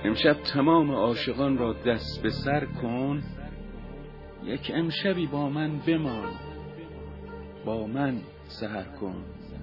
امشب تمام عاشقان را دست به سر کن، یک امشبی با من بمان، با من سحر کن.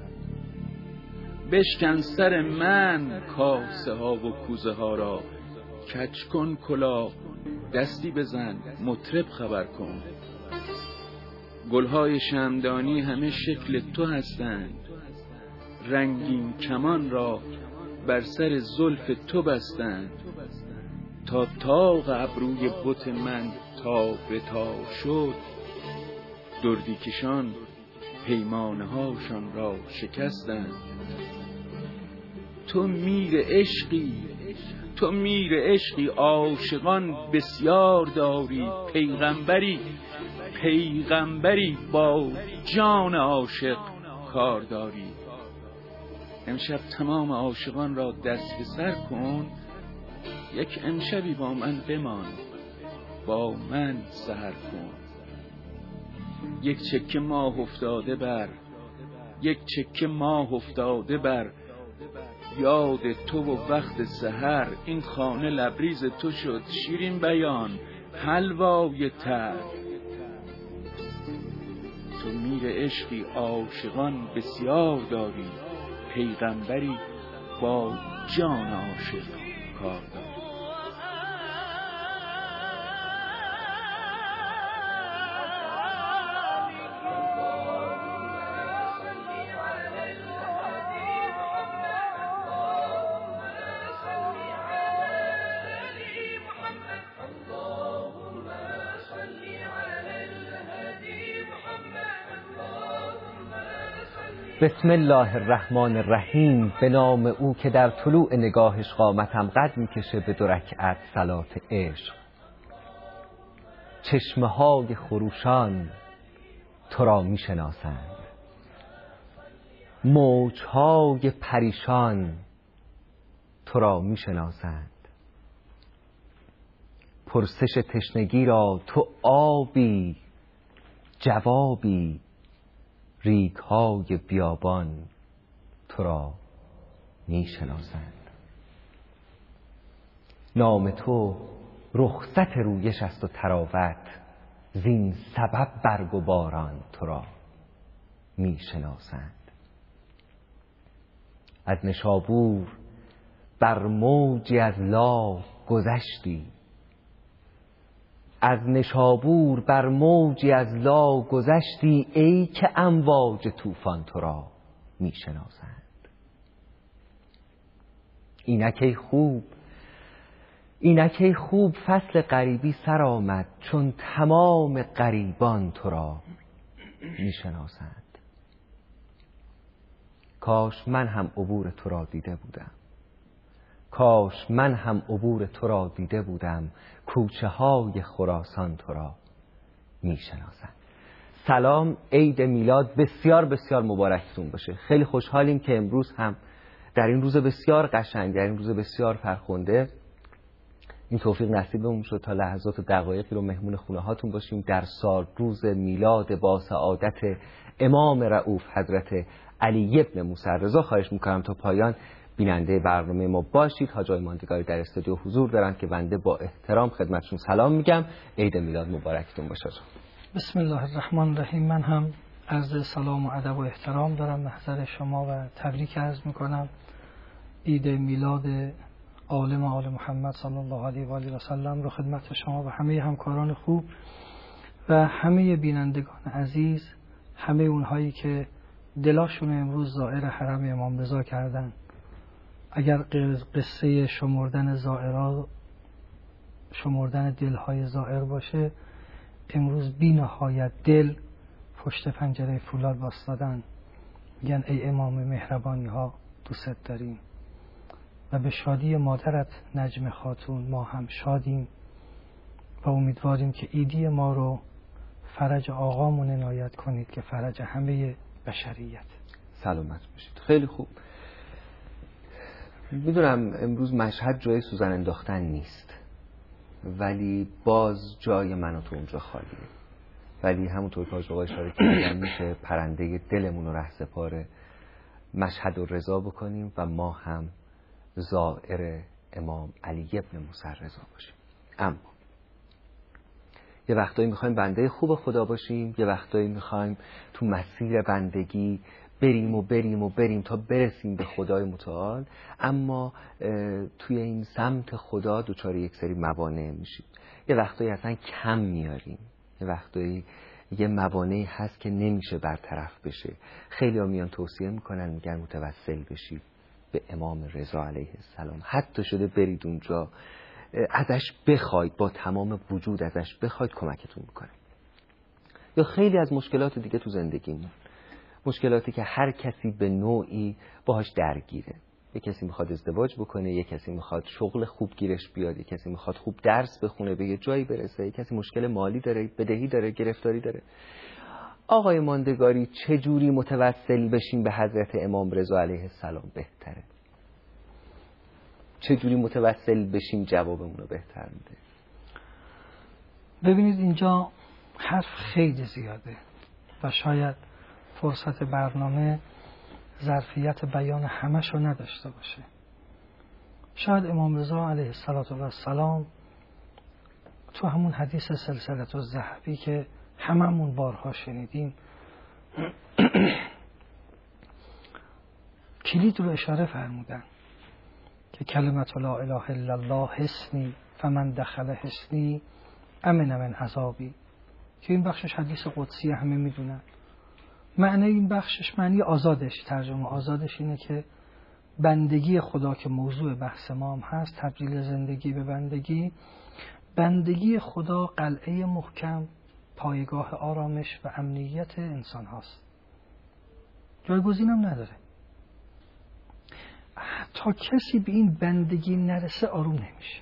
بشکن سر من کاسه ها و کوزه ها را، کج کن کلاه، دستی بزن، مطرب خبر کن. گلهای شمعدانی همه شکل تو هستند، رنگین کمان را بر سر زلف تو بستند. تا طاق ابروی بت من تا به تا شد، دردی کشان پیمانه هاشان را شکستند. تو میر عشقی، تو میر عشقی، عاشقان بسیار داری. پیغمبری، پیغمبری، با جان عاشق کار داری. امشب تمام عاشقان را دست به سر کن، یک امشبی با من بمان، با من سحر کن. یک چکه ماه افتاده بر، یک چکه ماه افتاده بر یاد تو و وقت سحر. این خانه لبریز تو شد شیرین بیان، حلوای تر. تو میر عشقی، عاشقان بسیار داری. پیغمبری، با جان عاشق کار داری. بسم الله الرحمن الرحیم. به نام او که در طلوع نگاهش قامتم قد میکشه به 2 رکعت صلات عشق. چشمه های خروشان تو را میشناسند، موج های پریشان تو را میشناسند. پرسش تشنگی را تو آبی، جوابی. ریگ های بیابان تو را میشناسند. نام تو رخصت رویش است و تراوت، زین سبب برگ و باران تو را میشناسند. از نشابور بر موجی از لا گذشتی، از نشابور بر موجی از لا گذشتی. ای که امواج طوفان تو را میشناسند. اینک ای خوب فصل غریبی سر آمد، چون تمام غریبان تو را میشناسند. کاش من هم عبور تو را دیده بودم، کاش من هم عبور تو را دیده بودم. کوچه های خراسان تو را میشناسند. سلام، عید میلاد بسیار بسیار مبارکتون باشه. خیلی خوشحالیم که امروز هم در این روز بسیار قشنگ، در این روز بسیار فرخنده، این توفیق نصیبمون شد تا لحظات و دقایقی رو مهمون خونه هاتون باشیم در سال روز میلاد با سعادت امام رؤوف حضرت علی ابن موسی رضا. خواهش میکنم تا پایان بیننده برنامه ما باشید. حاج آقای ماندگاری در استودیو حضور دارن که بنده با احترام خدمتشون سلام میگم. عید میلاد مبارکتون باشه. بسم الله الرحمن الرحیم. من هم عرض سلام و ادب و احترام دارم محضر شما و تبریک عرض میکنم. عید میلاد عالم آل محمد صلی الله علیه و آله و سلم رو خدمت شما و همه همکاران خوب و همه بینندگان عزیز، همه اونهایی که دلاشون امروز زائر حرم امام رضا کردن. اگر قصه شمردن دلهای زائر باشه، امروز بی نهایت دل پشت پنجره فولاد واسطادن، میگن ای امام مهربانی ها دوست داریم. و به شادی مادرت نجم خاتون ما هم شادیم و امیدواریم که عیدی ما رو فرج آقامون عنایت کنید که فرج همه بشریت. سلامت باشید. خیلی خوب. میدونم امروز مشهد جای سوزن انداختن نیست، ولی باز جای من و تو اونجا خالیه. ولی همونطور که حاج آقا اشاره کردن میشه پرنده دلمون رو رهسپار مشهد و رضا بکنیم و ما هم زائر امام علی ابن موسی رضا باشیم. اما یه وقتایی میخوایم بنده خوب خدا باشیم، یه وقتایی میخوایم تو مسیر بندگی بریم تا برسیم به خدای متعال، اما توی این سمت خدا دچار یک سری موانع میشیم. یه وقتایی اصلا کم میاریم، یه وقتایی یه موانعی هست که نمیشه برطرف بشه. خیلی ها میان توصیه میکنن، میگن متوسل بشید به امام رضا علیه السلام، حتی شده برید اونجا ازش بخواید، با تمام وجود ازش بخواید، کمکتون میکنه. یا خیلی از مشکلات دیگه تو زندگیمون، مشکلاتی که هر کسی به نوعی باهاش درگیره. یک کسی میخواد ازدواج بکنه، یک کسی میخواد شغل خوب گیرش بیاد، یک کسی میخواد خوب درس بخونه به یه جایی برسه، یک کسی مشکل مالی داره، بدهی داره، گرفتاری داره. آقای ماندگاری چجوری متوسل بشیم به حضرت امام رضا علیه السلام بهتره؟ چجوری متوسل بشیم جوابمون رو بهتر میده؟ ببینید اینجا حرف خیلی زیاده و شاید فرصت برنامه ظرفیت بیان همش رو نداشته باشه. شاید امام رضا علیه السلام تو همون حدیث سلسله الذهبی که هممون بارها شنیدیم کلید رو اشاره فرمودن که کلمت لا اله الا الله حصنی فمن دخل حصنی امن من عذابی، که این بخشش حدیث قدسی همه میدونن. معنی این بخشش معنی آزادش، ترجمه آزادش اینه که بندگی خدا که موضوع بحث ما هم هست، تبدیل زندگی به بندگی. بندگی خدا قلعه محکم، پایگاه آرامش و امنیت انسان هاست، جایگزین هم نداره. تا کسی به این بندگی نرسه آروم نمیشه.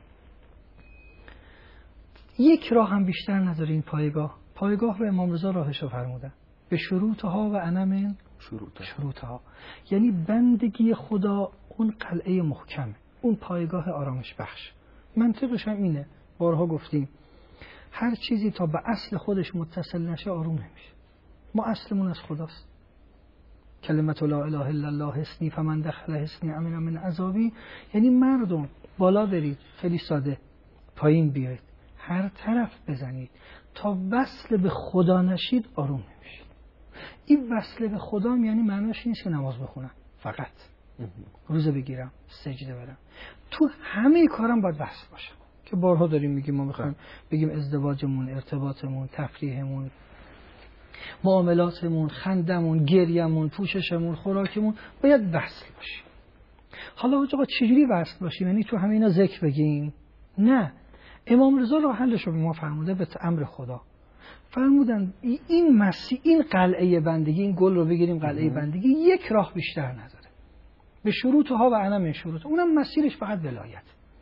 یک راه هم بیشتر نداره این پایگاه رو امام رضا راهشو فرمودن به شروطها و انا من شروطها، یعنی بندگی خدا اون قلعه محکمه، اون پایگاه آرامش بخش. منطقش هم اینه، بارها گفتیم هر چیزی تا به اصل خودش متصل نشه آروم نمیشه. ما اصلمون از خداست. کلمت لا اله الا الله حصنی فمن دخل حصنی امن من عذابی، یعنی مردم بالا برید، خیلی ساده، پایین بیاید، هر طرف بزنید، تا وصل به خدا نشید آروم نمیشید. این وصل به خدا یعنی معناش نیست که نماز بخونم فقط، روزه بگیرم، سجده بدم، تو همه کارم باید وصل باشم که بارها داریم میگیم. ما میخوایم بگیم ازدواجمون، ارتباطمون، تفریحمون، معاملاتمون، خندمون، گریمون، پوششمون، خوراکمون باید وصل باشیم. حالا آقا چجوری وصل باشیم؟ یعنی تو همه اینا ذکر بگیم؟ نه، امام رضا راه حلش رو به ما فرموده به امر خدا. فرمودن این مسیح، این قلعه بندگی، این گل رو بگیریم قلعه بندگی، یک راه بیشتر نداره، به شروطها و انا من شروط، اونم مسیرش فقط ولایت.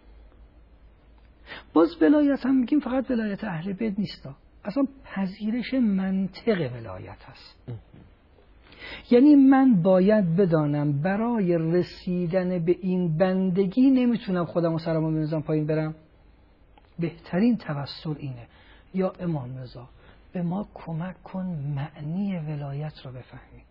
باز ولایت هم میگیم فقط ولایت اهل بیت نیستا، اصلا پذیرش منطق ولایت هست. یعنی من باید بدانم برای رسیدن به این بندگی نمیتونم خودم و سرمو بنزم پایین برم. بهترین توسل اینه، یا امام رضا به ما کمک کن معنی ولایت رو بفهمیم.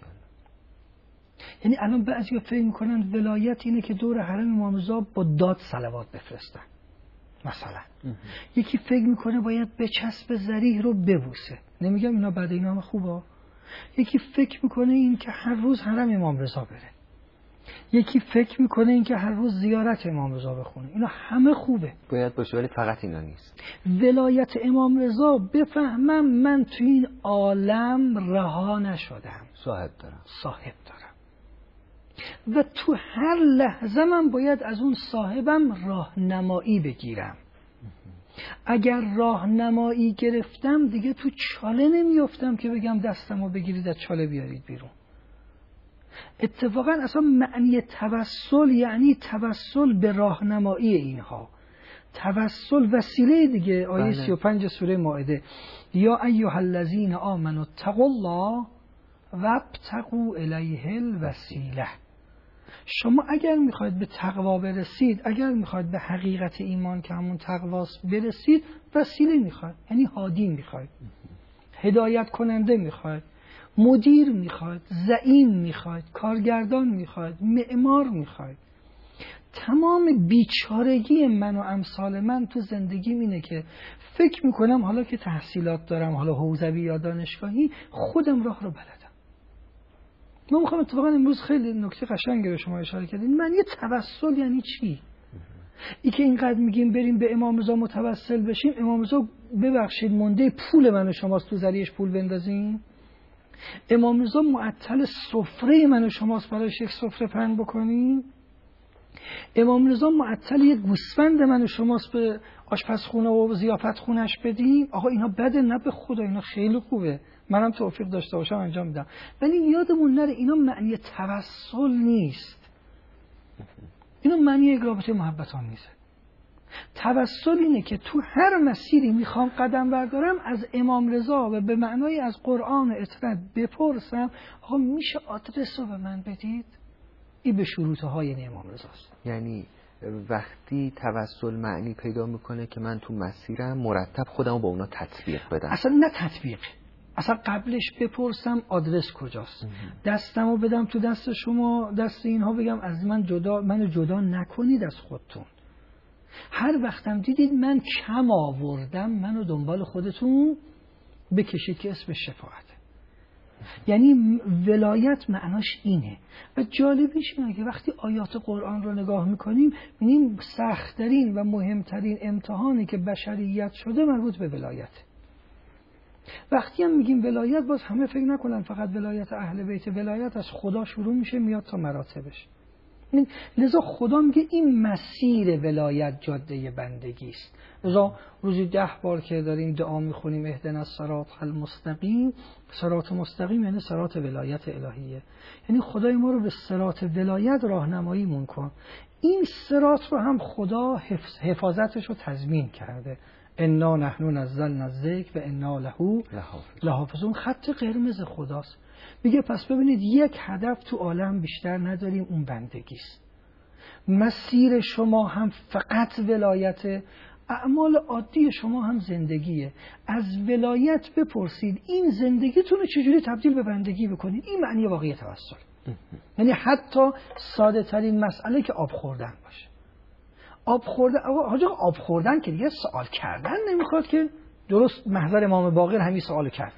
یعنی الان بعضیا فکر میکنن ولایت اینه که دور حرم امام رضا با داد صلوات بفرستن مثلا. یکی فکر میکنه باید بچسب ذریح رو ببوسه، نمیگم اینا بعد اینا هم خوبه. یکی فکر میکنه این که هر روز حرم امام رضا بره، یکی فکر میکنه این که هر روز زیارت امام رضا بخونه. اینا همه خوبه، باید باشه، ولی فقط اینا نیست. ولایت امام رضا بفهمم من تو این عالم رها نشدم، صاحب دارم و تو هر لحظه من باید از اون صاحبم راهنمایی بگیرم. اگر راهنمایی گرفتم دیگه تو چاله نمیافتم که بگم دستمو بگیرید از چاله بیارید بیرون. اتفاقا اصلا معنی توسل یعنی توسل به راهنمایی اینها. توسل وسیله دیگه. آیه 35 سوره مائده، یا ایها الذین آمنوا اتقوا الله وابتغوا الیه الوسیله. شما اگر میخواید به تقوا برسید، اگر میخواید به حقیقت ایمان که همون تقواست برسید، وسیله میخواید، یعنی هادی میخواید، هدایت کننده میخواید، مدیر میخواید، زعیم میخواید، کارگردان میخواید، معمار میخواید. تمام بیچارگی من و امثال من تو زندگیم اینه که فکر میکنم حالا که تحصیلات دارم، حالا حوزوی یا دانشگاهی، خودم راه رو بلدم. من میخوام اتفاقا امروز خیلی نکته قشنگی رو شما اشاره کردین. من یه توسل یعنی چی؟ ای که اینقدر میگیم بریم به امام رضا متوسل بشیم، امام رضا ببخشید مونده پول من و شماست تو ذریعش پول بندازیم؟ امام رضا معطل سفره من و شماست برایش یک سفره پهن بکنیم؟ امام رضا معطل یک گوسفند من و شماست به آشپزخونه و ضیافت خونش بدیم؟ آقا اینا بده؟ نه به خدا اینا خیلی خوبه، منم توفیق داشته باشم انجام میدم، ولی یادمون نره اینا معنی توسل نیست، اینا معنی یک رابطه محبت آمیزه. توسل اینه که تو هر مسیری میخوام قدم بردارم از امام رضا و به معنای از قرآن اطلاع بپرسم آقا میشه آدرس رو به من بدید؟ این به شروطهای امام رضاست. یعنی وقتی توسل معنی پیدا میکنه که من تو مسیرم مرتب خودم رو با اونا تطبیق بدم. اصلا نه تطبیق، اصلا قبلش بپرسم آدرس کجاست، دستمو بدم تو دست شما، دست اینها بگم از منو جدا نکنید از خودتون. هر وقتم دیدید من کم آوردم منو دنبال خودتون بکشید که اسم شفاعته. یعنی ولایت معناش اینه. و جالبیش اینه که وقتی آیات قرآن رو نگاه میکنیم می‌بینیم سخت‌ترین و مهمترین امتحانی که بشریت شده مربوط به ولایت. وقتی هم میگیم ولایت باز همه فکر نکنن فقط ولایت اهل بیت، ولایت از خدا شروع میشه میاد تا مراتبش. لذا خدا میگه این مسیر ولایت جاده بندگی است. لذا روزی 10 بار که داریم دعا میخونیم اهدنا الصراط المستقیم، صراط مستقیم یعنی صراط ولایت الهیه، یعنی خدای ما رو به صراط ولایت راهنماییمون کن. این صراط رو هم خدا حفاظتش رو تضمین کرده، انا نحن نزلنا الذکر و انا له لحافظون. خط قرمز خداست. میگه پس ببینید یک هدف تو عالم بیشتر نداریم، اون بندگی است. مسیر شما هم فقط ولایت، اعمال عادی شما هم زندگیه. از ولایت بپرسید این زندگیتون رو چجوری تبدیل به بندگی بکنید. این معنی واقعی توسل. یعنی حتی ساده ترین مسئله که آب خوردن باشه. آب خوردن، آب خوردن که دیگه سوال کردن نمیخواد که، درست محضر امام باقر همین سوال کرد.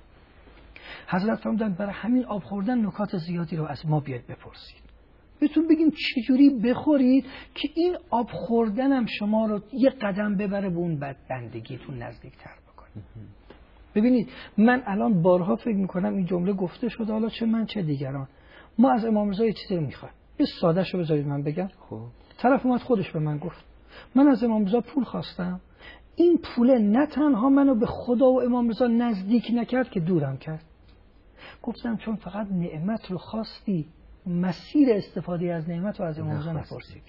حضرت فرمودن برای همین آب خوردن نکات زیادی رو از ما بیاد بپرسید، بهتون بگیم چجوری بخورید که این آب خوردنم شما رو یه قدم ببره به اون بندگیتون نزدیکتر بکنه. ببینید من الان بارها فکر میکنم این جمله گفته شده، حالا چه من چه دیگران، ما از امام رضا یه چیزی رو میخوایم. یه ساده شو بذارید من بگم. خب طرف اومد خودش به من گفت من از امام رضا پول خواستم، این پول نه تنها منو به خدا و امام رضا نزدیک نکرد که دورم کرد. گفتم چون فقط نعمت رو خواستی، مسیر استفاده از نعمت رو از امام رضا نپرسیدی.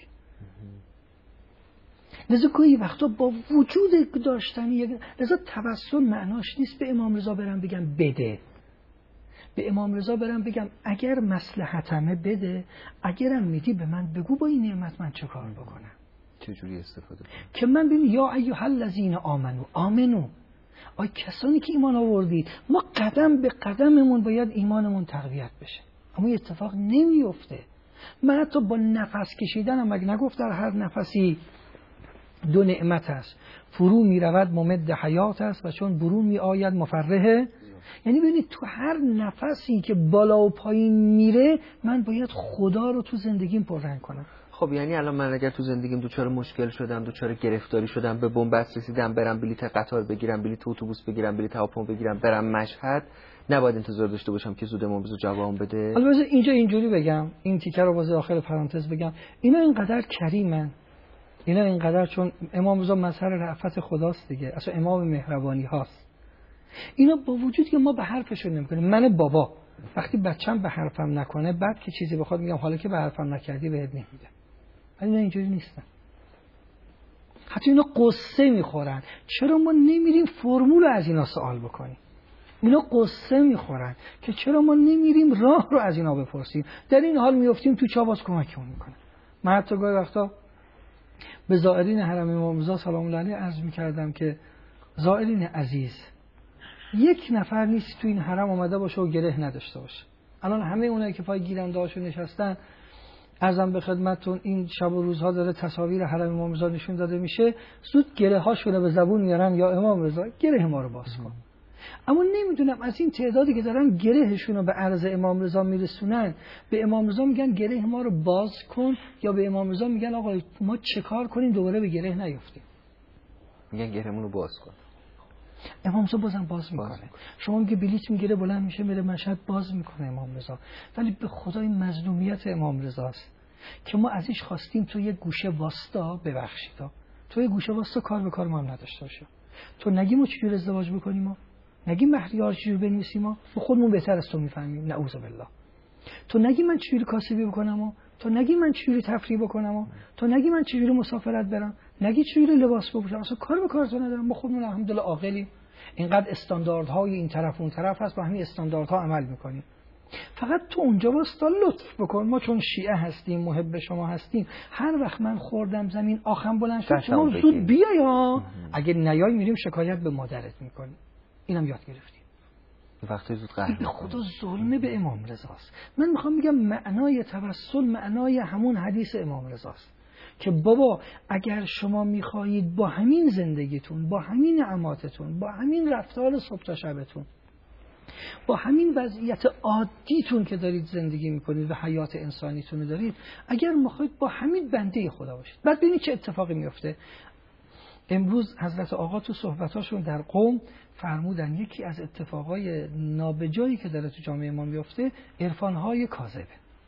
لذا گاهی وقتا با وجود داشتن لذا توسل معناش نیست به امام رضا برم بگم بده، به امام رضا برم بگم اگر مصلحتمه بده، اگرم میدی به من بگو با این نعمت من چه کار بکنم، چجوری استفاده کنم، که من ببین یا ایها الذین آمنو آی کسانی که ایمان آوردید، ما قدم به قدممون باید ایمانمون تقویت بشه، اما این اتفاق نمیفته. من حتی با نفس کشیدنم مگه نگفت در هر نفسی 2 نعمت است، فرو می رود ممد حیات است و چون برون می آید مفرحه. یعنی ببینید تو هر نفسی که بالا و پایین میره من باید خدا رو تو زندگیم پررنگ کنم. خب یعنی الان من اگر تو زندگیم دوچار مشکل شدم، دوچار گرفتاری شدم، به بنبست رسیدم، برم بلیط قطار بگیرم، بلیط اتوبوس بگیرم، بلیط هواپیما بگیرم، برم مشهد، نباید انتظار داشته باشم که زود امام رضا جواب بده. البته اینجا اینجوری بگم، این تیکه رو باز آخر پرانتز بگم، اینا اینقدر کریمن، اینا اینقدر، چون امام رضا مظهر رأفت خداست دیگه، اصلا امام مهربانی هاست. اینا با وجود که ما به حرفشون نمیکنیم. من بابا وقتی بچه‌م به حرفم نکنه بعد که چیزی بخواد میگم حالا که به حرفم نکردی بهت نمیدم. اینا اینجوری نیستن. حتی اینا قصه میخورن. چرا ما نمیریم فرمول از اینا سوال بکنیم؟ اینا قصه میخورن که چرا ما نمیریم راه رو از اینا بپرسیم. در این حال میافتیم تو چاباز کمکمون میکنه. من حتی گاهی وقتا به زائرین حرم امام رضا سلام الله علیه عرض میکردم که زائرین عزیز، یک نفر نیست تو این حرم اومده باشه و گره نداشته باشه. الان همه اونایی که پای گیرنده هاشون نشستن عرضم به خدمتتون این شب و روزها داره تصاویر حرم امام رضا نشون داده میشه، زود گره هاشونو به زبون میارن یا امام رضا گره ما رو باز کن. اما نمیدونم از این تعدادی که دارن گرهشونو به عرض امام رضا میرسونن، به امام رضا میگن گره ما رو باز کن، یا به امام رضا میگن آقا ما چه کار کنیم دوباره به گره نیفتیم؟ میگن گرهمون رو باز کن. امام رضا بازم باز میکنه. شما میگه بلیط میگیره بلند میشه میره مشهد، باز میکنه امام رضا. ولی به خدای مظلومیت امام رضاست که ما ازش خواستیم تو یه گوشه واسطا، ببخشید تو یه گوشه واسطا کار به کار ما هم نداشته باشه. تو نگی ما چجور ازدواج بکنیم، ما نگی مهریار چجور بنویسیم، ما خودمون بهتر از تو میفهمیم، نعوذ بالله. تو نگی من چجوری کاسبی بکنم، تو نگی من چجوری تفریح بکنم، تو نگی من چجوری مسافرت برم، نگی چجوری لباس بپوشم، اصلا کار به کار تو ندارم. ما خودمون الحمدلله عاقلیم، اینقدر استانداردهای این طرف اون طرف هست، با همین استانداردها عمل میکنیم. فقط تو اونجا واستا لطف بکن، ما چون شیعه هستیم محب شما هستیم، هر وقت من خوردم زمین آخم بلند شد شما زود بیای ها، اگه نیای میریم شکایت به مادرت میکنیم. اینم یاد گرفتیم. وقتی زود قهر به خدا ظلمه به امام رضاست. من میخوام بگم معنای توسل معنای همون حدیث امام رضاست که بابا اگر شما میخواهید با همین زندگیتون، با همین نعماتتون، با همین رفتار صبح تا شبتون، با همین وضعیت عادیتون که دارید زندگی میکنید و حیات انسانیتون رو دارید، اگر میخواید با همین بنده خدا باشید، بعد ببینید چه اتفاقی میفته. امروز حضرت آقا تو صحبتاشون در قم فرمودن یکی از اتفاقای نابجایی که داره تو جامعه ما میفته عرفان‌های کاذبه.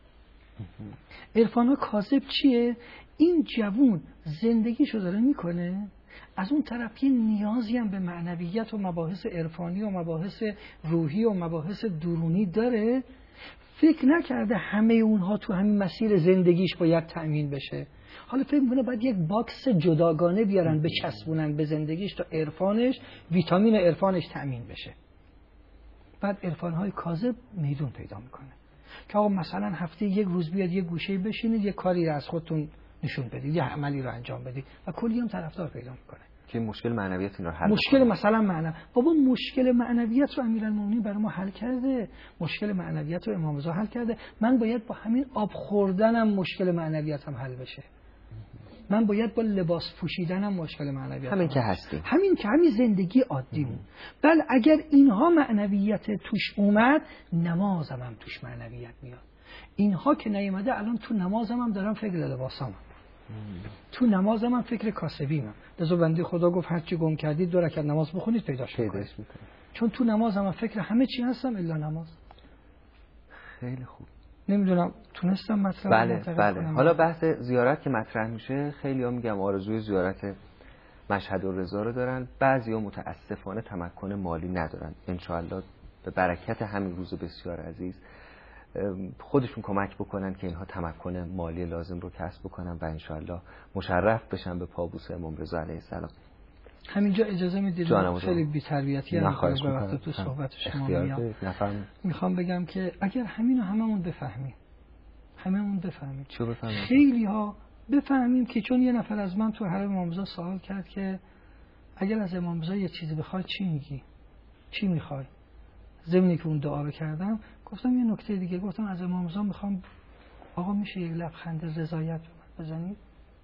عرفان‌های کاذب چیه؟ این جوون زندگیشو داره میکنه، از اون طرف یه نیازی هم به معنویت و مباحث عرفانی و مباحث روحی و مباحث درونی داره، فکر نکرده همه اونها تو همین مسیر زندگیش باید تأمین بشه. حالا فکر میکنه باید یک باکس جداگانه بیارن بچسبونن به زندگیش تا عرفانش، ویتامین عرفانش تأمین بشه. بعد عرفان‌های کاذب میدون پیدا میکنه که آقا مثلا هفته یک روز بیاد یک گوشه بشینید، یک کاری رو از خودتون نشون بدید، یه عملی رو انجام بدید و کلی هم طرفدار پیدا میکنه که مشکل معنویت این رو حل مشکل کنه. مثلا بابا مشکل معنویت رو امیرالمومنین برای ما حل کرده، مشکل معنویت رو امام رضا حل کرده. من باید با همین آب خوردنم مشکل معنویتم حل بشه، من باید با لباس پوشیدنم مشکل معنویت همین که هستیم، همین زندگی عادیمون. بل اگر اینها معنویت توش اومد، نمازم هم توش معنویت میاد. اینها که نیومده، الان تو نمازم هم دارم فکر لباسام، تو نمازم هم فکر کاسبیمم. لذا بنده خدا گفت هر چی گم کردید 2 رکعت نماز بخونید پیداش میکنید. چون تو نمازم هم فکر همه چی هستم الا نماز. خیلی خوب. نمیدونم تونستم مطرح بله. حالا بحث زیارت که مطرح میشه، خیلی‌ها میگم آرزوی زیارت مشهد الرضا رو دارن، بعضی‌ها متاسفانه تمکن مالی ندارن. انشاءالله به برکت همین روز بسیار عزیز خودشون کمک بکنن که اینها تمکن مالی لازم رو کسب بکنن و انشاءالله مشرف بشن به پابوس امام رضا علیه السلام. همینجا اجازه میدید خیلی بی‌تربیتی هم به وقت تو صحبت شما میام. میخوام بگم که اگر هممون بفهمیم، چه بفهمیم؟ خیلی ها بفهمیم که چون یه نفر از من تو حرم امام رضا سوال کرد که اگر از امام رضا یه چیزی بخوای چی میگی؟ چی میخوای؟ ضمنی که اون دعا رو کردم گفتم یه نکته دیگه، گفتم از امام رضا میخوام آقا میشه یک لبخند رضایت بزنید،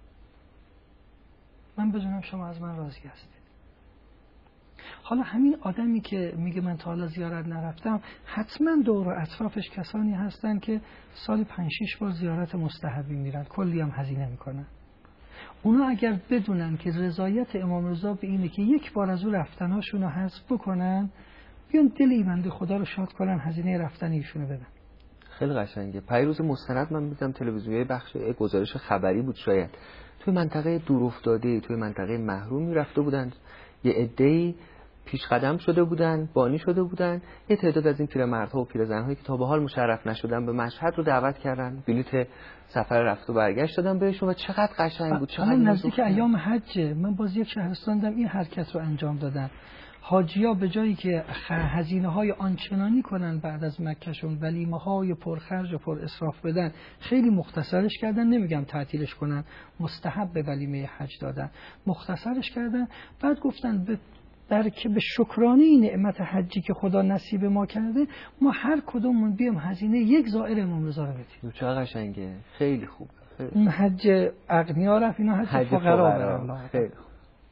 من بدونم شما از من راضی هستید. حالا همین آدمی که میگه من تا حالا زیارت نرفتم، حتما دور و اطرافش کسانی هستن که سال 5-6 بار زیارت مستحبی میرن، کلی هم هزینه میکنن. اونا اگر بدونن که رضایت امام رضا به اینه که یک بار از اون رفتناشون رو حذف بکنن، بیان دل ایمنده خدا رو شاد کنن، هزینه رفتن ایشونو بدن. خیلی قشنگه. پیروز مستند من دیدم تلویزیونی، بخش گزارش خبری بود شاید، توی منطقه دورافتاده، توی منطقه محرومی رفته بودن، یه عده‌ای پیش قدم شده بودن، بانی شده بودن، یه تعداد از این پیرمردها و پیرزن‌هایی که تا به حال مشرف نشدن به مشهد رو دعوت کردن، بلیت سفر رفت و برگشت دادن بهشون و چقدر قشنگ بود. چقدر نزدیک ایام حج من باز یک شهرستان دیدم این حرکت رو انجام دادن. حاجی‌ها به جایی که هزینه‌های آنچنانی کنن بعد از مکهشون، ولیمه‌های پرخرج و پر اسراف بدن، خیلی مختصرش کردن. نمیگم تعطیلش کنن، مستحب به ولیمه حج دادن، مختصرش کردن. بعد گفتن به که به شکرانه این نعمت حجی که خدا نصیب ما کرده، ما هر کدومون بیام هزینه یک زائر امام رضا رو بدیم. چه قشنگه، خیلی خوب. این حج اغنیا رفت، اینا حج فقرا برن. خیلی خوب.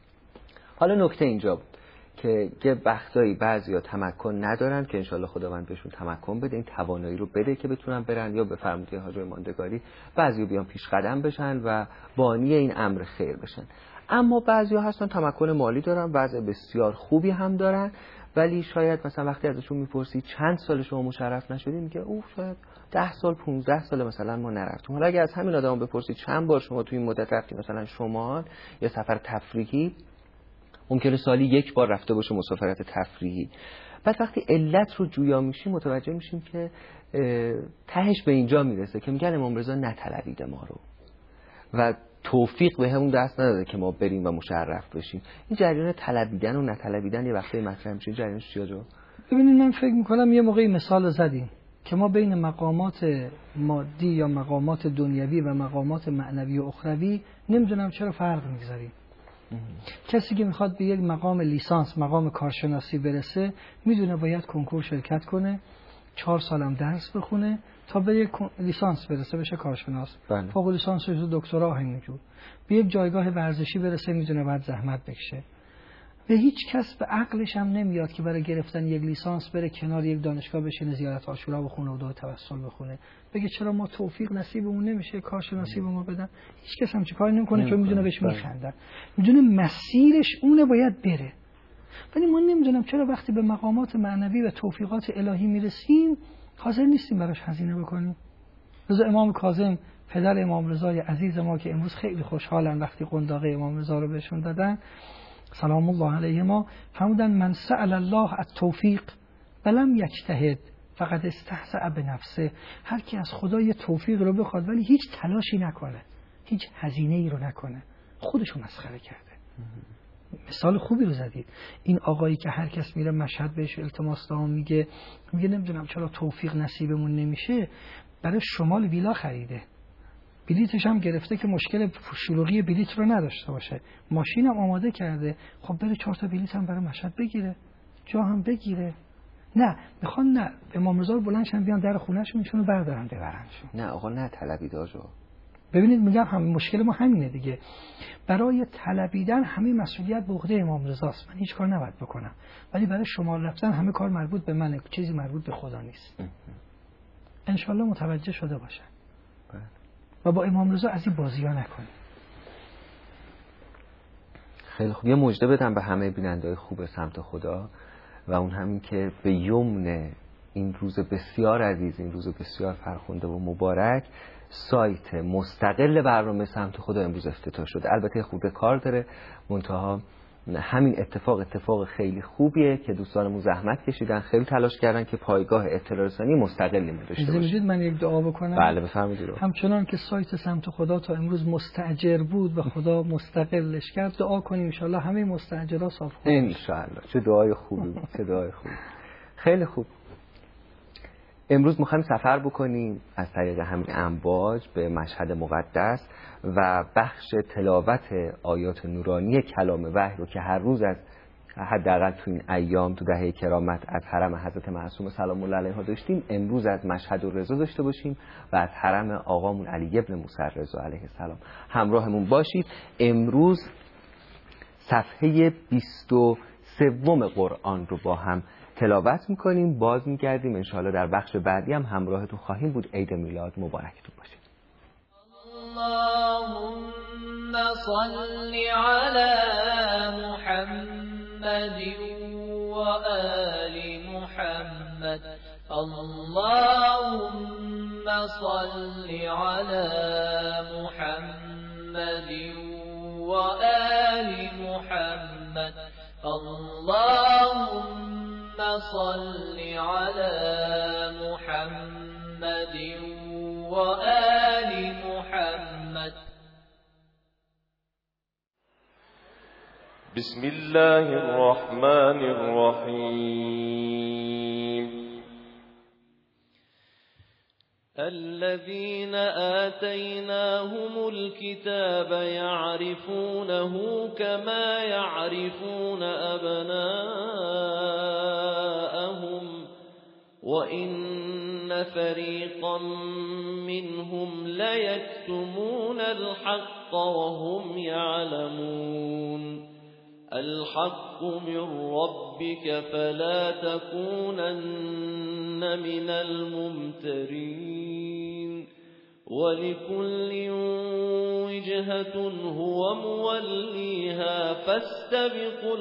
حالا نکته اینجا بود که یه وقتایی بعضیا تمکن ندارن که انشالله خداوند بهشون تمکن بده، این توانایی رو بده که بتونن برن، یا به فرموده حاج ماندگاری بعضیا بیان پیش قدم بشن و بانی این امر خیر بشن. اما بعضیا هستن تمکن مالی دارن، وضع بسیار خوبی هم دارن، ولی شاید مثلا وقتی ازشون میپرسی چند سال شما مشرف نشدی، میگه اوه شاید 10 سال 15 سال مثلا ما نرفتیم. حالا اگه از همین آدم بپرسی چند بار شما توی این مدت رفتی مثلا شمال یا سفر تفریحی، ممکنه سالی یک بار رفته باشه مسافرت تفریحی. بعد وقتی علت رو جویا میشیم متوجه میشیم که تهش به اینجا میرسه که میگن امام رضا نطلبیده ما رو و توفیق به همون دست نداده که ما بریم و مشرف بشیم. این جریان طلبیدن و نطلبیدن یه وقتی مطرح میشه، جریانش چیه جو؟ ببینید من فکر میکنم یه موقعی مثال زدیم که ما بین مقامات مادی یا مقامات دنیوی و مقامات معنوی و اخروی نمیدونم چرا فرق میگذاریم. کسی که میخواد به یک مقام لیسانس، مقام کارشناسی برسه، میدونه باید کنکور شرکت کنه، 4 سالم درس بخونه تا به یک لیسانس برسه بشه کارشناس. فوق لیسانس و دکترا همینجور. به یک جایگاه ورزشی برسه میدونه باید زحمت بکشه. به هیچ کس به عقلش هم نمیاد که برای گرفتن یک لیسانس بره کنار یک دانشگاه بشینه زیارت عاشورا بخونه و دعای توسل بخونه. بگه چرا ما توفیق نصیبمون نمیشه کارشناسی به ما بدن. هیچ کس هم چه کاری نمیکنه چون میدونه بهش میخندن. میدونه مسیرش اونه باید بره. ولی ما نمیدونم چرا وقتی به مقامات معنوی و توفیقات الهی میرسیم حاضر نیستیم براش هزینه بکنیم. رضا امام کاظم پدر امام رضای عزیز ما که امروز خیلی خوشحالن وقتی قنداق امام رضا رو بهشون دادن سلام الله علیه ما، فرمودن من سأل الله التوفیق ولم یجتهد فقط استهزأ بنفسه. هر کی از خدا یه توفیق رو بخواد ولی هیچ تلاشی نکنه، هیچ هزینه‌ای رو نکنه، خودشو مسخره کرده. مثال خوبی رو زدید. این آقایی که هر کس میره مشهد بهش التماس دام میگه نمیدونم چرا توفیق نصیبمون نمیشه، برای شمال ویلا خریده، بلیتش هم گرفته که مشکل شلوغی بلیت رو نداشته باشه، ماشین هم آماده کرده، خب بره 4 تا بلیت هم برای مشهد بگیره، جا هم بگیره. نه میخوان نه امام رضا رو بلندشن بیان در خونه‌شون میشونو بردارن ببرنشون. نه آقا نه طلبید آجا. ببینید میگم هم مشکل ما همینه دیگه. برای طلبیدن همه مسئولیت به عهده امام رضاست، من هیچ کار نباید بکنم، ولی برای شمال رفتن همه کار مربوط به منه، چیزی مربوط به خدا نیست. انشالله متوجه شده باشن و با امام رضا از این بازی‌ها نکنیم. خیلی خوب. یه مژده بدم به همه بیننده‌های خوب سمت خدا و اون همین که به یمن این روز بسیار عزیز، این روز بسیار فرخنده و مبارک، سایت مستقل برنامه سمت خدا امروز افتتاح شده. البته خود کار داره، منتها همین اتفاق خیلی خوبیه که دوستانمون زحمت کشیدن، خیلی تلاش کردن که پایگاه اطلاع رسانی مستقلی داشته باشه. من یک دعا بکنم؟ بله بفرمایید. همچنان که سایت سمت خدا تا امروز مستاجر بود و خدا مستقلش کرد، دعا کنیم ان شاءالله همه مستاجرها صاف کنن ان شاءالله. چه دعای خوبی بود، چه دعای خوبی. خیلی خوب. امروز می‌خوایم سفر بکنیم از طریق همین امواج به مشهد مقدس و بخش تلاوت آیات نورانی کلام وحی رو که هر روز از حداقل تو این ایام تو دهه کرامت از حرم حضرت معصومه سلام الله علیها داشتیم، امروز از مشهد الرضا داشته باشیم و از حرم آقامون علی ابن موسی رضا علیه السلام. همراهمون باشید. امروز صفحه 23 قرآن رو با هم تلاوت میکنیم، باز میگردیم انشاءالله در بخش بعدی هم همراهتون خواهیم بود. عید میلاد مبارکتون باشه. اللهم صل علی محمد و آل محمد. اللهم صل علی محمد و آل محمد. اللهم صل على محمد وآل محمد. بسم الله الرحمن الرحيم. الذين آتيناهم الكتاب يعرفونه كما يعرفون أبناءهم وإن فريقا منهم ليكتمون الحق وهم يعلمون الحق من ربك فلا تكونن من الممترين ولكل وجهة هو موليها فاستبقوا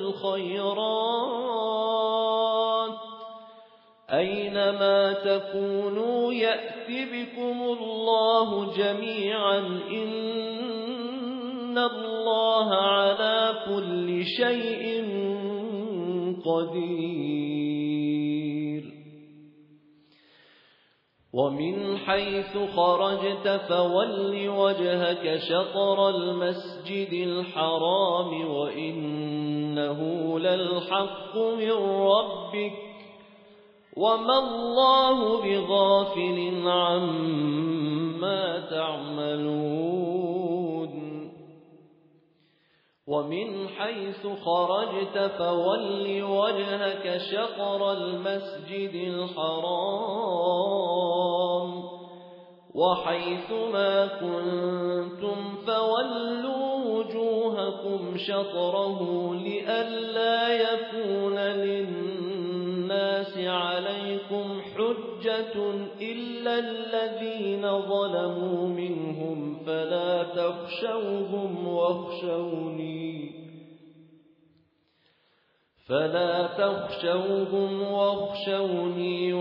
الخيرات أينما تكونوا يأت بكم الله جميعا إن الله على كل شيء قدير ومن حيث خرجت فول وجهك شطر المسجد الحرام وإنه للحق من ربك وما الله بغافل عما تعملون ومن حيث خرجت فول وجهك شطر المسجد الحرام وحيث ما كنتم فولوا وجوهكم شطره لئلا يكون للناس عليكم حجة إلا الذين ظلموا منهم فلا تخشوهم واخشوني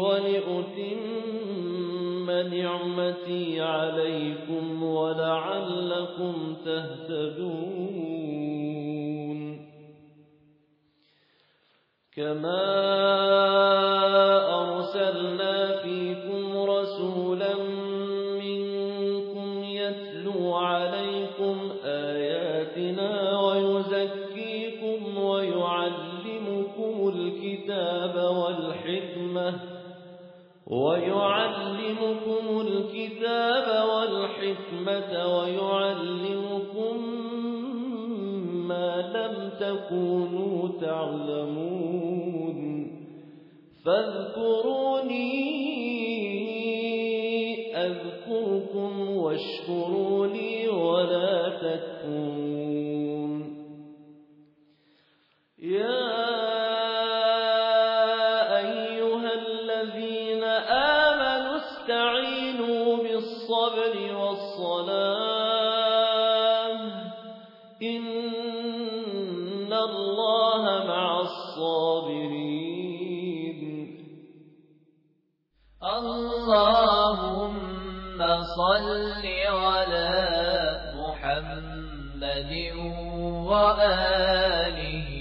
ولأتم نعمتي عليكم ولعلكم تهتدون كما أرسلنا فيكم رسولا منكم يتلو عليكم آياتنا ويزكيكم ويعلمكم الكتاب والحكمة ويعلمكم ما لم تكونوا تعلمون فاذكروني أذكركم واشكروا لي ولا تكفرون يا أيها الذين آمنوا استعينوا بالصبر والصلاة إن الله مع الصابرين اللهم صل على محمد وآله.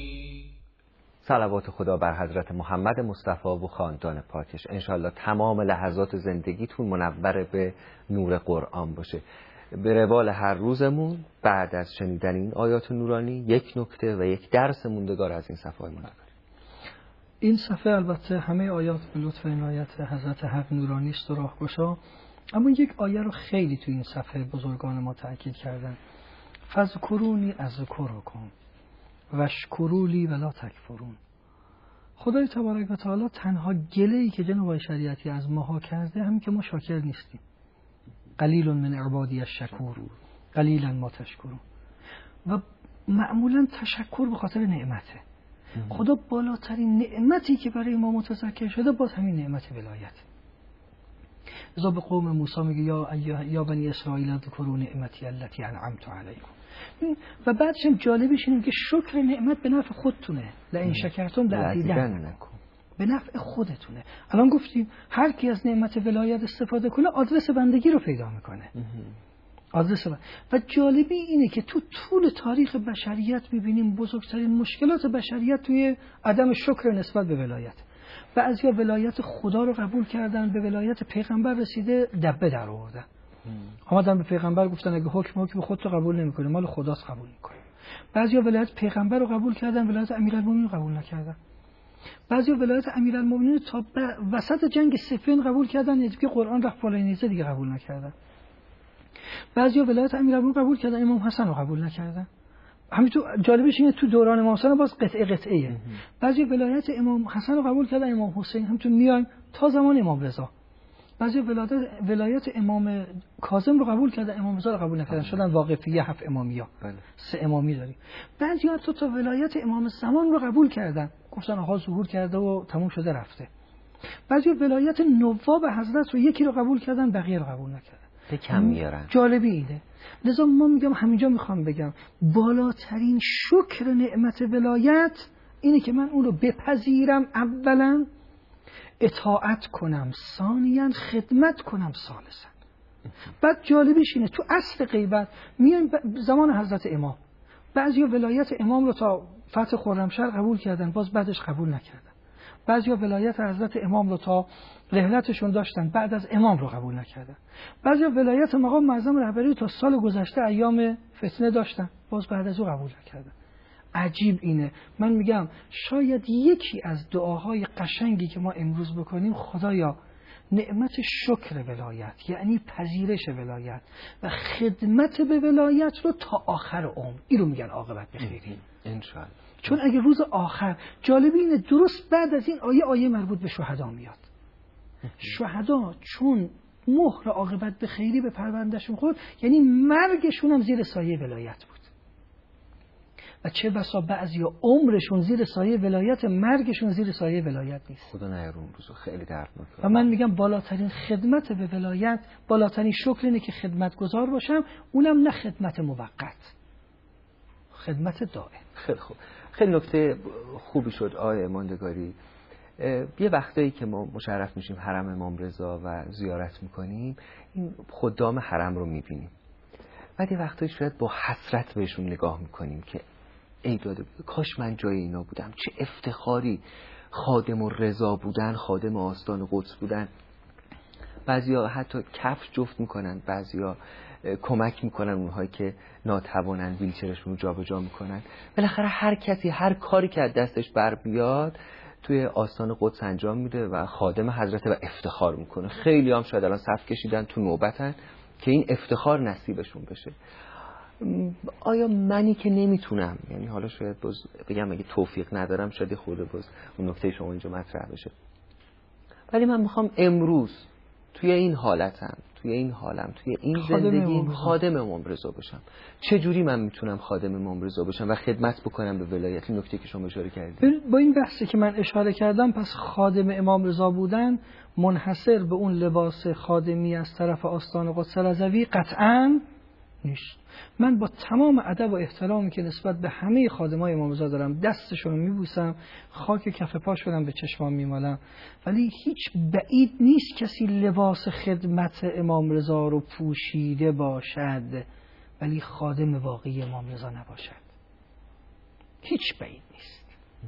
صلوات خدا بر حضرت محمد مصطفی و خاندان پاکش. انشالله تمام لحظات زندگیتون منور به نور قرآن باشه. به روال هر روزمون بعد از شنیدن این آیات نورانی یک نکته و یک درس موندگار از این صفحه منور. این صفحه البته همه آیات به لطف عنایت حضرت حق نورانی است و راهگشا، اما یک آیه رو خیلی تو این صفحه بزرگان ما تأکید کردن: فذکرونی اذکرکم واشکروا لی ولا تکفرون. خدای تبارک و تعالی تنها گله‌ای که جناب شریعتی از ماها کرده همین که ما شاکر نیستیم. قلیل من عبادی الشکور قلیلا ما تشکرون. و معمولا تشکر به خاطر نعمته. خدا بالاترین نعمتی که برای ما متذکر شده باز همین نعمت ولایت. ازا به قوم موسی میگه یا بنی اسرائیل اذکروا نعمتی التي انعمت علیکم. و بعدش هم جالبش اینه که شکر نعمت به نفع خودتونه. لئن شکرتم لازیدنکم. به نفع خودتونه. الان گفتیم هر کی از نعمت ولایت استفاده کنه آدرس بندگی رو پیدا میکنه. و جالبی اینه که تو طول تاریخ بشریت میبینیم بزرگترین مشکلات بشریت توی عدم شکر نسبت به ولایت. بعضیا ولایت خدا رو قبول کردن، به ولایت پیغمبر رسیده دبه در آوردن. آمدن به پیغمبر گفتن اگه حکم خودت رو قبول نمی‌کنی مال خداست قبول می‌کنی. بعضیا ولایت پیغمبر رو قبول کردن، ولایت امیرالمومنین رو قبول نکردن. بعضی ولایت امیرالمومنین تا وسط جنگ صفین قبول کردن، یعنی که قرآن رفت بالای نیزه دیگه قبول نکردن. بعضی ولایت امیرالمومنین قبول کردن، امام حسن رو قبول نکردن. همینطور جالبش اینه تو دوران امام حسن باز قطعه. بعضی ولایت امام حسن رو قبول کردن، امام حسین همینطور میایم تا زمان امام رضا. بعضی ولایت امام کاظم رو قبول کردن، امام رضا رو قبول نکردن، شدن واقفیه 7 امامیه. 3 امامی داریم. بعضی‌ها تا ولایت امام زمان رو قبول کردن، گفتن آقا ظهور کرده و تموم شده رفته. بعضی ولایت نواب حضرت رو یکی رو قبول کردن، بقیه رو قبول نکردن. به کم میارن. جالبی اینه. لذا ما میگم همینجا میخوام بگم بالاترین شکر نعمت ولایت اینه که من اون رو بپذیرم، اولا اطاعت کنم، ثانیاً خدمت کنم، ثالثاً. بعد جالبیش اینه تو اصل غیبت میایم زمان حضرت امام، بعضیا ولایت امام رو تا فتح خرمشهر قبول کردن، باز بعدش قبول نکردن. بعضیا ولایت حضرت امام رو تا رحلتشون داشتن، بعد از امام رو قبول نکردن. بعضیا ولایت مقام معظم رهبری تا سال گذشته ایام فتنه داشتن، باز بعد از او قبول نکردن. عجیب اینه. من میگم شاید یکی از دعاهای قشنگی که ما امروز بکنیم، خدایا نعمت شکر ولایت، یعنی پذیرش ولایت و خدمت به ولایت رو تا آخر عمر، این رو میگن عاقبت بخیری انشاءالله. چون اگه روز آخر، جالبی اینه درست بعد از این آیه مربوط به شهدا میاد. شهدا چون مهر عاقبت بخیری به پروندهشون خورد، یعنی مرگشون هم زیر سایه ولایت بود. و چه بسا بعضیا عمرشون زیر سایه ولایت، مرگشون زیر سایه ولایت نیست. خدا نگهدار اون روزو، خیلی دردناکه. و من میگم بالاترین خدمت به ولایت، بالاترین شکر اینه که خدمتگزار باشم، اونم نه خدمت موقت، خدمت دائم. خیلی خوب. خیلی نکته خوبی شد آقای ماندگاری. یه وقتایی که ما مشرف میشیم حرم امام رضا و زیارت میکنیم، این خدام حرم رو میبینیم. بعد یه وقتایی شاید با حسرت بهشون نگاه میکنیم که ای داده کاش من جای اینا بودم، چه افتخاری خادم الرضا بودن، خادم آستان قدس بودن. بعضیا حتی کفش جفت میکنن، بعضیا کمک میکنن اونهایی که ناتوانن، ویلچرشون رو جابجا میکنن. بالاخره هر کسی هر کاری که از دستش بر بیاد توی آستان قدس انجام میده و خادم حضرت و افتخار میکنه. خیلی هم شاید الان صف کشیدن تو نوبتن که این افتخار نصیبشون بشه. آیا منی که نمیتونم، یعنی حالا شاید بگم اگه توفیق ندارم شاید خورده باز اون نکته شما اینجا مطرح بشه، ولی من میخوام امروز توی این حالتم، توی این حالم، توی این زندگی خادم امام رضا باشم. چه جوری من میتونم خادم امام رضا باشم و خدمت بکنم به ولایت؟ این نکته که شما اشاره کردید. با این بحثی که من اشاره کردم، پس خادم امام رضا بودن منحصر به اون لباس خادمی از طرف آستان قدس رضوی قطعاً نیست. من با تمام ادب و احترامی که نسبت به همه خادمای امام رضا دارم، دستشون رو میبوسم، خاک کف پاشونم به چشمام میمالم، ولی هیچ بعید نیست کسی لباس خدمت امام رضا رو پوشیده باشد ولی خادم واقعی امام رضا نباشد. هیچ بعید نیست.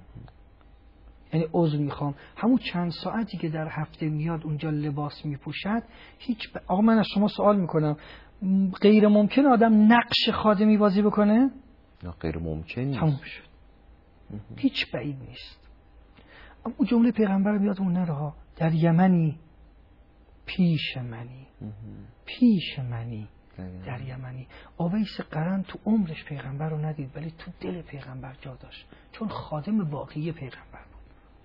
یعنی عذر میخوام، همون چند ساعتی که در هفته میاد اونجا لباس میپوشد، آقا من از شما سوال میکنم، غیر ممکن آدم نقش خادمی بازی بکنه؟ نه غیر ممکن نیست. تموم شد. هیچ بعید نیست. اون جمله پیغمبر بیاد اون نره، در یمنی پیش منی در یمنی. اویس قرن تو عمرش پیغمبر رو ندید ولی تو دل پیغمبر جا داشت، چون خادم واقعی پیغمبر بود.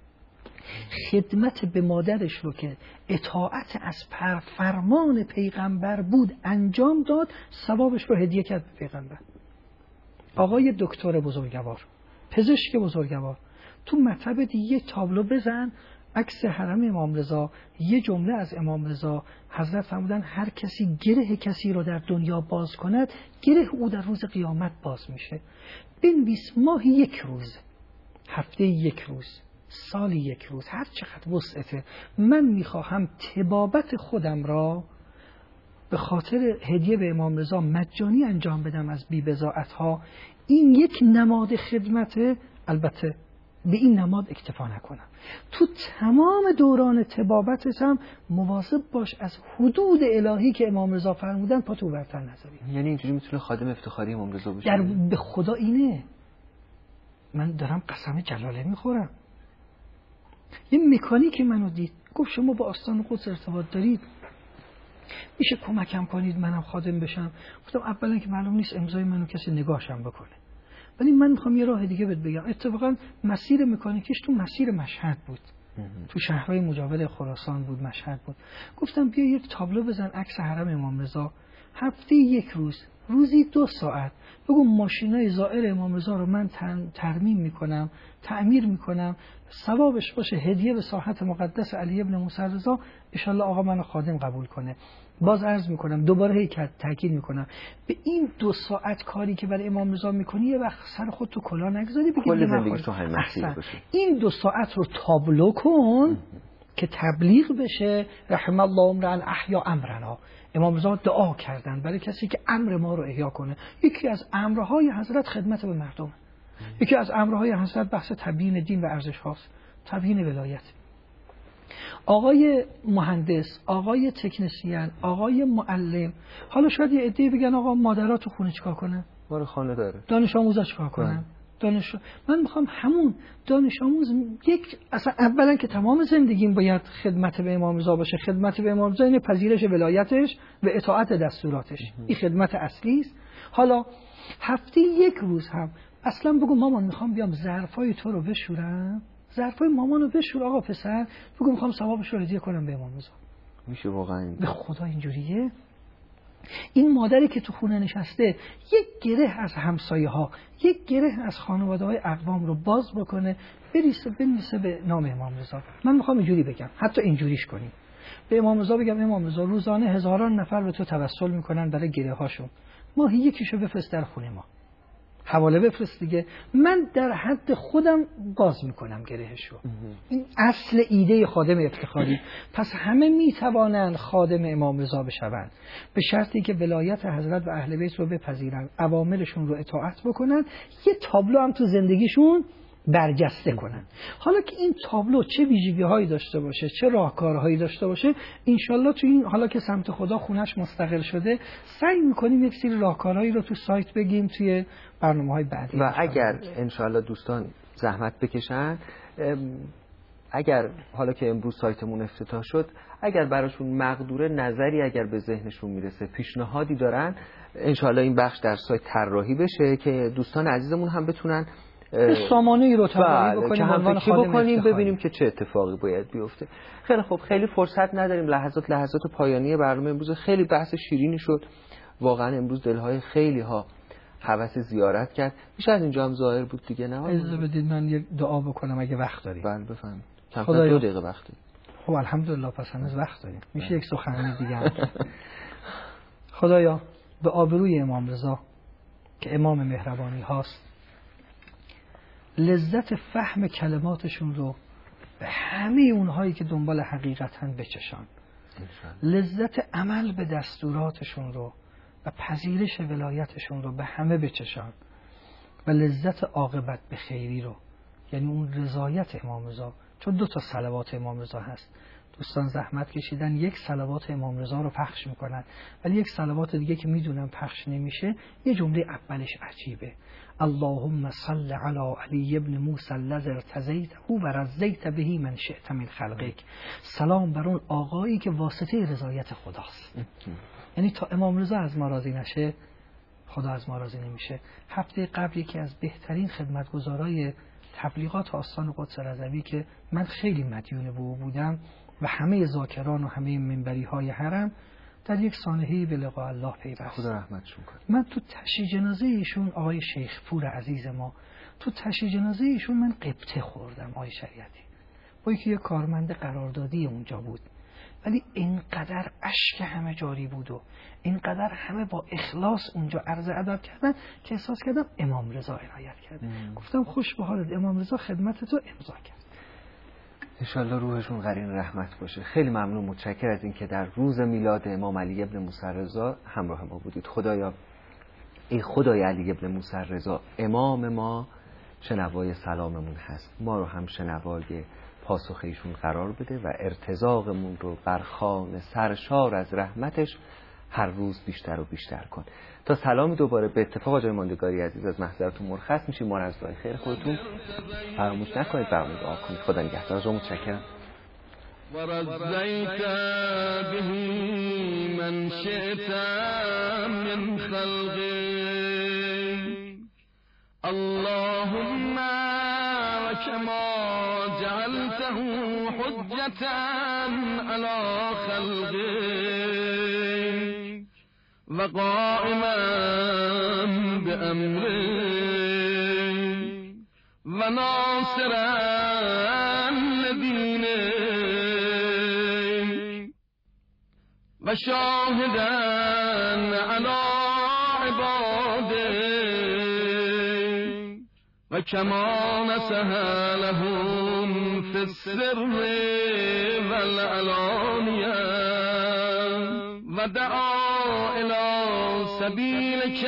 خدمت به مادرش رو که اطاعت از فرمان پیغمبر بود انجام داد، ثوابش رو هدیه کرد به پیغمبر. آقای دکتر بزرگوار، پزشک بزرگوار، تو مطب دیگه تابلو بزن عکس حرم امام رضا، یه جمله از امام رضا. حضرت فرمودن هر کسی گره کسی رو در دنیا باز کند، گره او در روز قیامت باز میشه. بنویس ماهی 1 روز، هفته 1 روز، سالی 1 روز، هر چقدر وسعته. من میخواهم طبابت خودم را به خاطر هدیه به امام رضا مجانی انجام بدم از بی بضاعت‌ها. این یک نماد خدمته، البته به این نماد اکتفا نکنم. تو تمام دوران طبابتت هم مواظب باش از حدود الهی که امام رضا فرمودن پاتو برتر نذاری. یعنی اینجوری میتونه خادم افتخاری امام رضا باشه؟ به خدا اینه. من دارم قسم جلاله میخورم. یه مکانیکی منو دید، گفت شما با آستان قدس ارتباط دارید، میشه کمکم کنید منم خادم بشم؟ گفتم اولا که معلوم نیست امضای منو کسی نگاهشم بکنه، ولی من میخوام یه راه دیگه بهت بگم. اتفاقا مسیر مکانیکیش تو مسیر مشهد بود، تو شهرهای مجاور خراسان بود، مشهد بود. گفتم بیا یک تابلو بزن عکس حرم امام رضا، هفته یک روز، روزی 2 ساعت بگو ماشینای زائر امام رضا رو من ترمیم میکنم، تعمیر میکنم، ثوابش باشه هدیه به ساحت مقدس علی ابن موسی رضا، ان شاء الله آقا منو خادم قبول کنه. باز عرض میکنم، دوباره تاکید میکنم، به این 2 ساعت کاری که برای امام رضا میکنی یه وقت سر خود تو کلا نگذاری، بگی کل زندگی تو همین مسیر باشه. این 2 ساعت رو تابلو کن که تبلیغ بشه. رحم الله امرا احیا امرنا، امام رضا دعا کردن برای کسی که امر ما رو احیا کنه. یکی از امرهای حضرت خدمت به مردم، یکی از امرهای حضرت بحث تبیین دین و ارزش هاست، تبیین ولایت. آقای مهندس، آقای تکنسین، آقای معلم، حالا شاید یه عده‌ای بگن آقا مادرات تو خونه چیکار کنه؟ مال خانه داره. دانش آموزا چیکار کنن؟ من میخوام همون دانش آموز اصلا اولا که تمام زندگیم باید خدمت به امام رضا باشه. خدمت به امام رضا یعنی پذیرش ولایتش و اطاعت دستوراتش، این خدمت اصلی است. حالا هفته 1 روز هم اصلا بگو مامان میخوام بیام ظرفای تو رو بشورم، ظرفای مامان رو بشور آقا پسر، بگو میخوام ثوابش رو هدیه کنم به امام رضا. میشه واقعا به خدا اینجوریه؟ این مادری که تو خونه نشسته یک گره از همسایه ها، یک گره از خانواده های اقوام رو باز بکنه، بنویسه به نام امام رضا. من میخوام اینجوری بگم، حتی اینجوریش کنیم، به امام رضا بگم امام رضا روزانه هزاران نفر به تو توسل میکنن برای گره هاشون، ماهی یکیشو بفرست در خونه ما، حواله بفرست دیگه، من در حد خودم باز میکنم گرهشو. این اصل ایده خادم افتخاری. پس همه میتوانند خادم امام رضا بشوند به شرطی که ولایت حضرت و اهل بیت رو بپذیرند، اوامرشون رو اطاعت بکنن، یه تابلو هم تو زندگیشون برجسته کنن. حالا که این تابلو چه ویژگی‌هایی داشته باشه، چه راهکارهایی داشته باشه، انشالله تو این حالا که سمت خدا خونش مستقل شده، سعی می‌کنیم یک سری راهکارهایی رو تو سایت بگیم توی برنامه‌های بعدی. و اگر انشالله دوستان زحمت بکشن، اگر حالا که امروز سایتمون افتتاح شد، اگر براشون مقدوره نظری اگر به ذهنشون میرسه، پیشنهادی دارن، انشالله این بخش در سایت طراحی بشه که دوستان عزیزمون هم بتونن سامانه‌ای رو طراحی بکنیم، که هم فکر بکنیم ببینیم که چه اتفاقی باید بیفته. خیلی خوب، خیلی فرصت نداریم، لحظات پایانی برنامه امروز خیلی بحث شیرینی شد، واقعا امروز دلهای خیلی ها هوس زیارت کرد. میشه از اینجا هم ظاهر بود دیگه، نه؟ اجازه بدید من یک دعا بکنم اگه وقت دارید. بله بفرمایید. کمتر 2 دقیقه وقت دارید. خب الحمدلله پس هنوز وقت داریم. میشه یک سخنرانی دیگه هم. خدایا به آبروی امام رضا که امام مهربانی هاست، لذت فهم کلماتشون رو به همه اونهایی که دنبال حقیقتن بچشان، لذت عمل به دستوراتشون رو و پذیرش ولایتشون رو به همه بچشان و لذت عاقبت به خیری رو، یعنی اون رضایت امام رضا. چون 2 تا صلوات امام رضا هست، دوستان زحمت کشیدن، یک صلوات امام رضا رو پخش میکنن، ولی یک صلوات دیگه که میدونم پخش نمیشه، یه جمله اولش عجیبه: اللهم صل علی علی ابن موسی الذی ارتضیته و رضیت به من شئت من خلقک. سلام بر اون آقایی که واسطه رضایت خداست. یعنی تا امام رضا از ما راضی نشه، خدا از ما راضی نمیشه. هفته قبل یکی از بهترین خدمتگزارای تبلیغات آستان قدس رضوی که من خیلی مدیون به او بودم و همه ذاکران و همه منبری های حرم، در یک سانحه‌ای به لقاء الله پیوست. خدا رحمتشون کنه. من تو تشییع جنازه ایشون، آقای شیخ پور عزیز ما، تو تشییع جنازه ایشون من قبطه خوردم آقای شریعتی، با یکی کارمند قراردادی اونجا بود، ولی اینقدر اشک همه جاری بود و اینقدر همه با اخلاص اونجا عرض ادب کردن که احساس کردم امام رضا عنایت کرده. گفتم خوش به حالت، امام رضا خدمت تو امضا کرد. انشالله روحشون قرین رحمت باشه. خیلی ممنون، متشکرم از این که در روز میلاد امام علی ابن موسی رضا همراه ما بودید. خدایا، ای خدای علی ابن موسی رضا امام ما، شنوای سلاممون هست، ما رو هم شنوای پاسخ ایشون قرار بده و ارتزاقمون رو بر خوان سرشار از رحمتش هر روز بیشتر و بیشتر کن. تا سلامی دوباره به اتفاق آقای ماندگاری عزیز از محضرتون مرخص میشیم. ما از دعای خیر خودتون فراموش نکنید، برامون دعا کنید. خدا نگهدار. از متشکرم. ورزيت به من شئت من خلقك اللهم وكما جعلته حجة على خلقك وقائما بأمرك وناصرا لدينك وشاهدا على عبادك وكما نصح لهم في السر والعلانية ودعا إلى سبيلك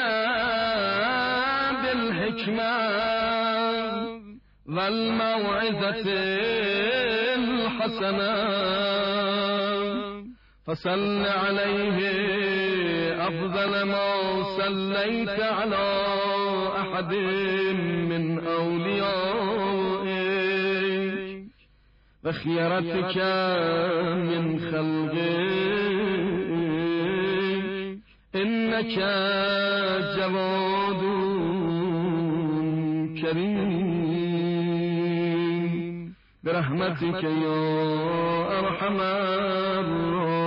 بالحكمة والموعظة الحسنة فصل عليه أفضل ما صليت على أحد من أوليائك وخيرتك من خلقك إنك جواد كريم برحمتك يا أرحم الراحمين.